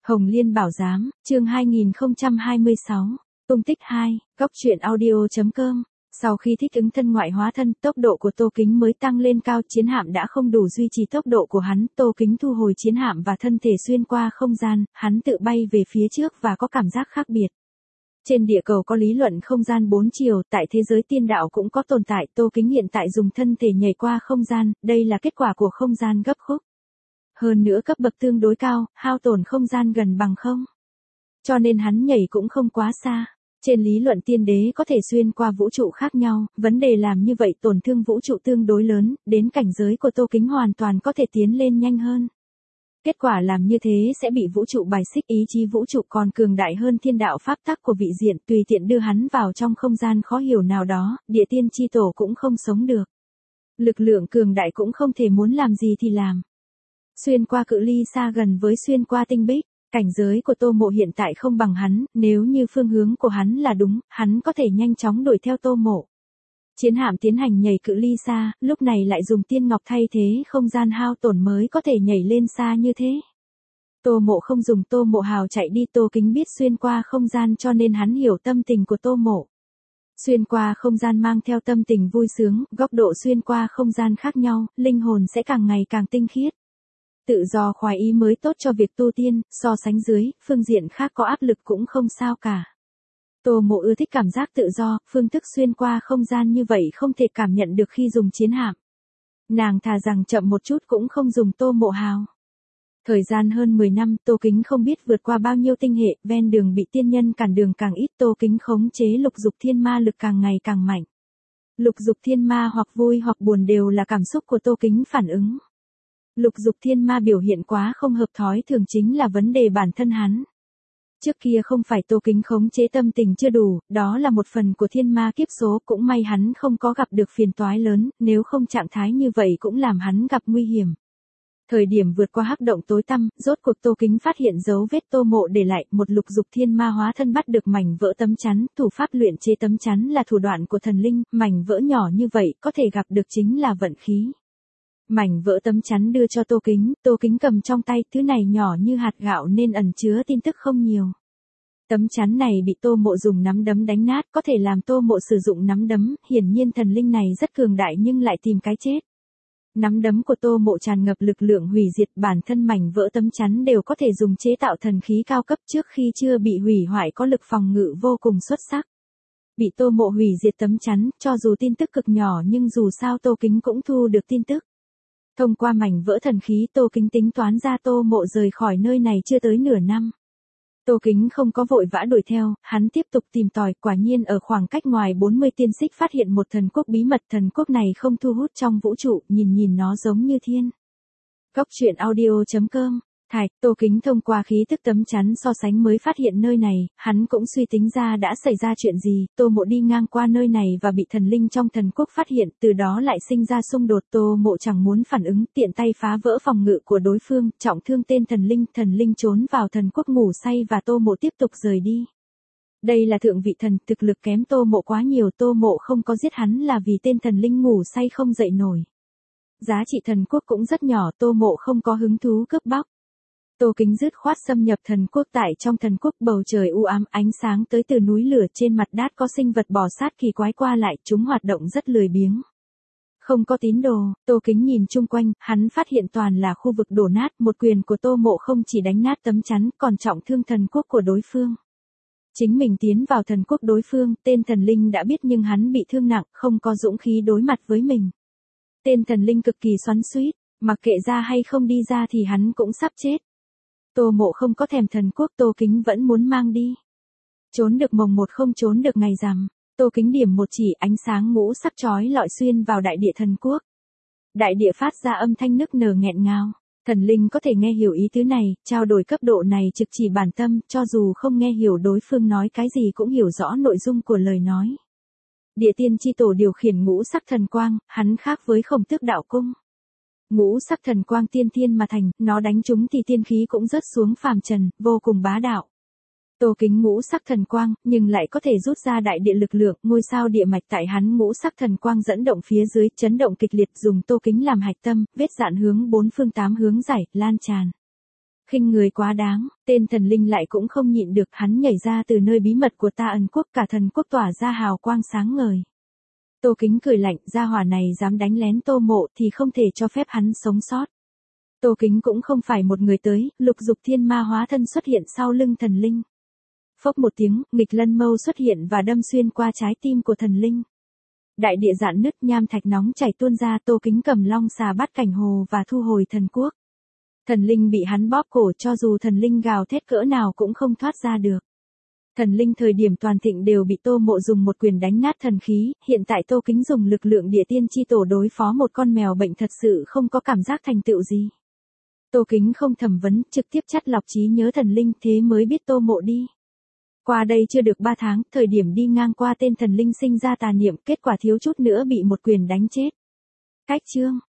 Hồng Liên Bảo Giám, chương 2026, tung tích 2, góc truyện audio.com. Sau khi thích ứng thân ngoại hóa thân, tốc độ của Tô Kính mới tăng lên cao, chiến hạm đã không đủ duy trì tốc độ của hắn, Tô Kính thu hồi chiến hạm và thân thể xuyên qua không gian, hắn tự bay về phía trước và có cảm giác khác biệt. Trên địa cầu có lý luận không gian 4 chiều, tại thế giới tiên đạo cũng có tồn tại, Tô Kính hiện tại dùng thân thể nhảy qua không gian, đây là kết quả của không gian gấp khúc. Hơn nữa cấp bậc tương đối cao, hao tổn không gian gần bằng không. Cho nên hắn nhảy cũng không quá xa. Trên lý luận tiên đế có thể xuyên qua vũ trụ khác nhau, vấn đề làm như vậy tổn thương vũ trụ tương đối lớn, đến cảnh giới của Tô Kính hoàn toàn có thể tiến lên nhanh hơn. Kết quả làm như thế sẽ bị vũ trụ bài xích, ý chí vũ trụ còn cường đại hơn thiên đạo pháp tắc của vị diện, tùy tiện đưa hắn vào trong không gian khó hiểu nào đó, địa tiên chi tổ cũng không sống được. Lực lượng cường đại cũng không thể muốn làm gì thì làm. Xuyên qua cự ly xa gần với xuyên qua tinh bích, cảnh giới của Tô Mộ hiện tại không bằng hắn, nếu như phương hướng của hắn là đúng, hắn có thể nhanh chóng đuổi theo Tô Mộ. Chiến hạm tiến hành nhảy cự ly xa, lúc này lại dùng tiên ngọc thay thế không gian hao tổn mới có thể nhảy lên xa như thế. Tô Mộ không dùng Tô Mộ hào chạy đi, Tô Kính biết xuyên qua không gian cho nên hắn hiểu tâm tình của Tô Mộ. Xuyên qua không gian mang theo tâm tình vui sướng, góc độ xuyên qua không gian khác nhau, linh hồn sẽ càng ngày càng tinh khiết. Tự do khoái ý mới tốt cho việc tu tiên, so sánh dưới, phương diện khác có áp lực cũng không sao cả. Tô Mộ ưa thích cảm giác tự do, phương thức xuyên qua không gian như vậy không thể cảm nhận được khi dùng chiến hạm. Nàng thà rằng chậm một chút cũng không dùng Tô Mộ hào. Thời gian hơn 10 năm, Tô Kính không biết vượt qua bao nhiêu tinh hệ, ven đường bị tiên nhân cản đường càng ít, Tô Kính khống chế lục dục thiên ma lực càng ngày càng mạnh. Lục dục thiên ma hoặc vui hoặc buồn đều là cảm xúc của Tô Kính phản ứng. Lục dục thiên ma biểu hiện quá không hợp thói thường chính là vấn đề bản thân hắn. Trước kia không phải Tô Kính khống chế tâm tình chưa đủ, đó là một phần của thiên ma kiếp số, cũng may hắn không có gặp được phiền toái lớn, nếu không trạng thái như vậy cũng làm hắn gặp nguy hiểm. Thời điểm vượt qua hắc động tối tăm, rốt cuộc Tô Kính phát hiện dấu vết Tô Mộ để lại, một lục dục thiên ma hóa thân bắt được mảnh vỡ tấm chắn, thủ pháp luyện chế tấm chắn là thủ đoạn của thần linh, mảnh vỡ nhỏ như vậy có thể gặp được chính là vận khí. Mảnh vỡ tấm chắn đưa cho Tô Kính cầm trong tay, thứ này nhỏ như hạt gạo nên ẩn chứa tin tức không nhiều. Tấm chắn này bị Tô Mộ dùng nắm đấm đánh nát, có thể làm Tô Mộ sử dụng nắm đấm, hiển nhiên thần linh này rất cường đại nhưng lại tìm cái chết. Nắm đấm của Tô Mộ tràn ngập lực lượng hủy diệt, bản thân mảnh vỡ tấm chắn đều có thể dùng chế tạo thần khí cao cấp, trước khi chưa bị hủy hoại có lực phòng ngự vô cùng xuất sắc. Bị Tô Mộ hủy diệt tấm chắn, cho dù tin tức cực nhỏ nhưng dù sao Tô Kính cũng thu được tin tức. Thông qua mảnh vỡ thần khí, Tô Kính tính toán ra Tô Mộ rời khỏi nơi này chưa tới nửa năm. Tô Kính không có vội vã đuổi theo, hắn tiếp tục tìm tòi, quả nhiên ở khoảng cách ngoài 40 tiên xích phát hiện một thần quốc bí mật, thần quốc này không thu hút trong vũ trụ, nhìn nó giống như thiên. Góc truyện audio.com. Tô Kính thông qua khí tức tấm chắn so sánh mới phát hiện nơi này, hắn cũng suy tính ra đã xảy ra chuyện gì, Tô Mộ đi ngang qua nơi này và bị thần linh trong thần quốc phát hiện, từ đó lại sinh ra xung đột, Tô Mộ chẳng muốn phản ứng, tiện tay phá vỡ phòng ngự của đối phương, trọng thương tên thần linh trốn vào thần quốc ngủ say và Tô Mộ tiếp tục rời đi. Đây là thượng vị thần, thực lực kém Tô Mộ quá nhiều, Tô Mộ không có giết hắn là vì tên thần linh ngủ say không dậy nổi. Giá trị thần quốc cũng rất nhỏ, Tô Mộ không có hứng thú cướp bóc. Tô Kính dứt khoát xâm nhập thần quốc, tại trong thần quốc bầu trời u ám, ánh sáng tới từ núi lửa, trên mặt đát có sinh vật bò sát kỳ quái qua lại, chúng hoạt động rất lười biếng. Không có tín đồ, Tô Kính nhìn chung quanh, hắn phát hiện toàn là khu vực đổ nát, một quyền của Tô Mộ không chỉ đánh nát tấm chắn, còn trọng thương thần quốc của đối phương. Chính mình tiến vào thần quốc đối phương, tên thần linh đã biết nhưng hắn bị thương nặng, không có dũng khí đối mặt với mình. Tên thần linh cực kỳ xoắn xuýt, mặc kệ ra hay không đi ra thì hắn cũng sắp chết. Tô Mộ không có thèm thần quốc, Tô Kính vẫn muốn mang đi. Trốn được mồng một không trốn được ngày rằm. Tô Kính điểm một chỉ, ánh sáng ngũ sắc chói lọi xuyên vào đại địa thần quốc. Đại địa phát ra âm thanh nức nở nghẹn ngào. Thần linh có thể nghe hiểu ý tứ này, trao đổi cấp độ này trực chỉ bản tâm, cho dù không nghe hiểu đối phương nói cái gì cũng hiểu rõ nội dung của lời nói. Địa tiên chi tổ điều khiển ngũ sắc thần quang, hắn khác với Khổng Tước đạo cung. Ngũ sắc thần quang tiên thiên mà thành, nó đánh trúng thì tiên khí cũng rớt xuống phàm trần, vô cùng bá đạo. Tô Kính ngũ sắc thần quang, nhưng lại có thể rút ra đại địa lực lượng, ngôi sao địa mạch tại hắn ngũ sắc thần quang dẫn động phía dưới, chấn động kịch liệt, dùng Tô Kính làm hạch tâm, vết dạn hướng bốn phương tám hướng giải, lan tràn. Khinh người quá đáng, tên thần linh lại cũng không nhịn được, hắn nhảy ra từ nơi bí mật của ta ẩn quốc, cả thần quốc tỏa ra hào quang sáng ngời. Tô Kính cười lạnh, gia hỏa này dám đánh lén Tô Mộ thì không thể cho phép hắn sống sót. Tô Kính cũng không phải một người tới, lục dục thiên ma hóa thân xuất hiện sau lưng thần linh. Phốc một tiếng, nghịch lân mâu xuất hiện và đâm xuyên qua trái tim của thần linh. Đại địa rạn nứt, nham thạch nóng chảy tuôn ra, Tô Kính cầm long xà bắt cảnh hồ và thu hồi thần quốc. Thần linh bị hắn bóp cổ, cho dù thần linh gào thét cỡ nào cũng không thoát ra được. Thần linh thời điểm toàn thịnh đều bị Tô Mộ dùng một quyền đánh nát thần khí, hiện tại Tô Kính dùng lực lượng địa tiên chi tổ đối phó một con mèo bệnh thật sự không có cảm giác thành tựu gì. Tô Kính không thẩm vấn, trực tiếp chắt lọc trí nhớ thần linh, thế mới biết Tô Mộ đi. Qua đây chưa được 3 tháng, thời điểm đi ngang qua tên thần linh sinh ra tà niệm, kết quả thiếu chút nữa bị một quyền đánh chết. Cách chương